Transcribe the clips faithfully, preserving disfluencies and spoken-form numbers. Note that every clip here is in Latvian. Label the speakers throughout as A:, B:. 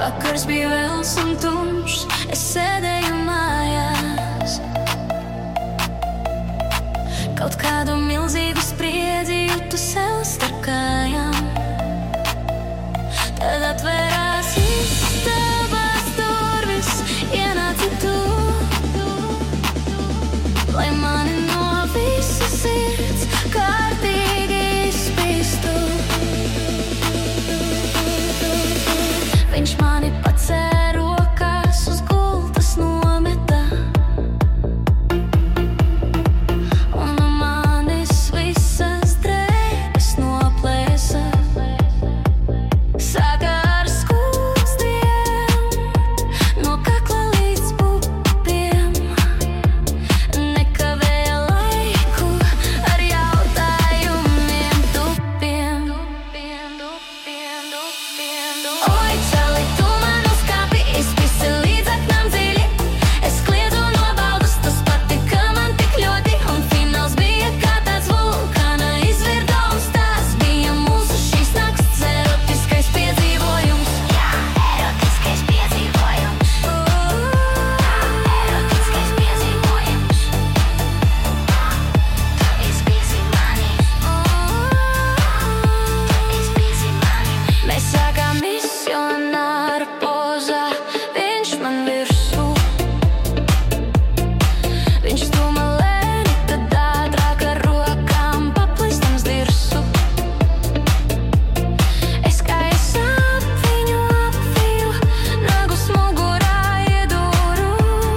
A: Vakars bija vēls un tumšs, es sēdēju mājās. Kaut kādu milzīgu spriedzi jūtu sev starp kājām. Tad atvērās istabas durvis, ienāci tu, lai mani no visas sirds kārtīgi izspistu. Viņš mani pacēla rokās uz gultas nometa, un no manis visas drēbes noplēsa. Sāka ar skūpstiem, no kakla līdz pupiem, nekavēja laiku ar jautājumiem tupiem. Oi, čali, tu man uzkāpi, izspisi līdz aknām dziļi. Es kliedu no baudas, tas patika man tik ļoti, un fināls bija kā tāds vulkāna izvirdums. Tas bija mūsu šīs nakts erotiskais piedzīvojums. Jā, erotiskais piedzīvojums. Erotiskais piedzīvojums. Tu izspiesi mani. Tu izspiesi mani. Mēs sākām misionāra pozā, viņš man virsū. Viņš stūma lēni, tad ātrāk ar rokām paplistams dirsu. Es kā es ap viņu apviju, nagus mugurā iedūru.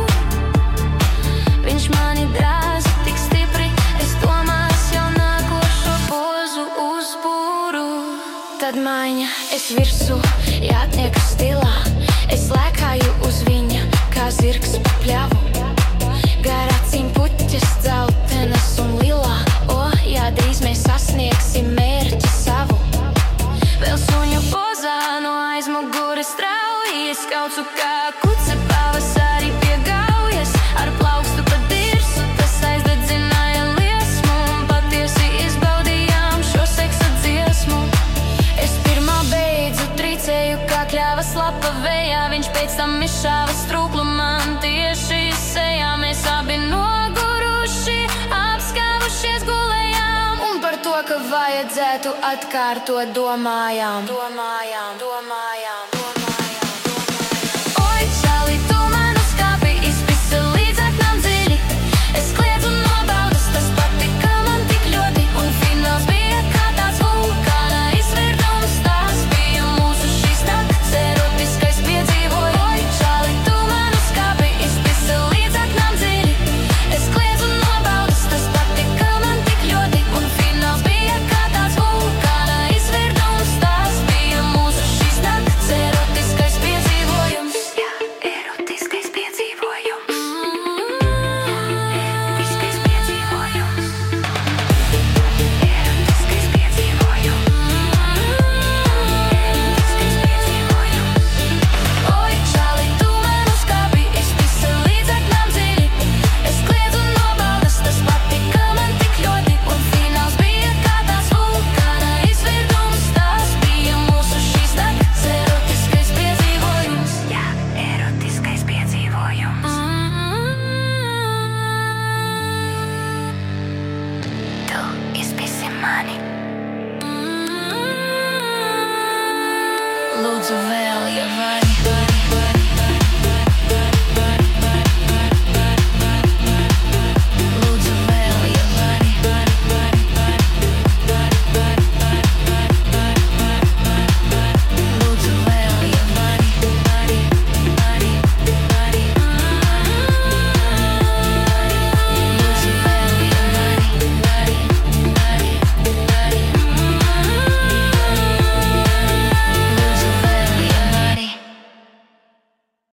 A: Viņš mani drāza tik stipri, es domās jau nākošo pozu uzbūru. Tad maiņa, es virsū, jātnieku stilā. Es lēkāju uz viņa, kā zirgs pa pļavu. Gar acīm puķes dzeltenas un lilā. O, jā, drīz mēs sasniegsim mērķi savu. Vēl suņu pozā no aizmugures strauji. Es kaucu kā kuce pavasarī pie gaujas. Ar plaukstu pa dirsu, tas aizdedzināja liesmu. Un patiesi izbaudījām šo seksa dziesmu. Es pirmā beidzu trīcēju kā kļavas lapa vējā. Viņš pēc tam izšāva strūklu man tieši sejā. Mēs abi noguruši, apskāvušies gulējām. Un par to, ka vajadzētu atkārtot domājām. Domājām, domājām, domājām, domājām. Oi, čali, tu man uzkāpi, izspisi līdz aknām dziļi. Es kliedzu no baudas, tas patika man tik ļoti. Un fināls bija kā tāds vulkāna izvirdums. Tas bija mūsu šīs nakts erotiskais piedzīvojums. Oi, čali, tu man uzkāpi, izspisi līdz aknām dziļi. Es kliedzu no baudas, tas patika man tik ļoti. Un fināls bija kā tāds vulkāna izvirdums. Tas bija mūsu šīs nakts erotiskais piedzīvojums. Jā, erotiskais piedzīvojums. Erotiskais piedzīvojums. Erotiskais piedzīvojums. Erotiskais piedzīvojums. Oi, čali, tu man uzkāpi, izspisi līdz aknām dziļi. Es kliedzu no baudas, tas patika man tik ļoti. Un fināls bija kā tāds vulkāna izvirdums. Tas bija mūsu šīs nakts erotiskais piedzīvojums. Jā, erotiskais piedzīvojums. Tu izspisi mani. Lūdzu, vēl.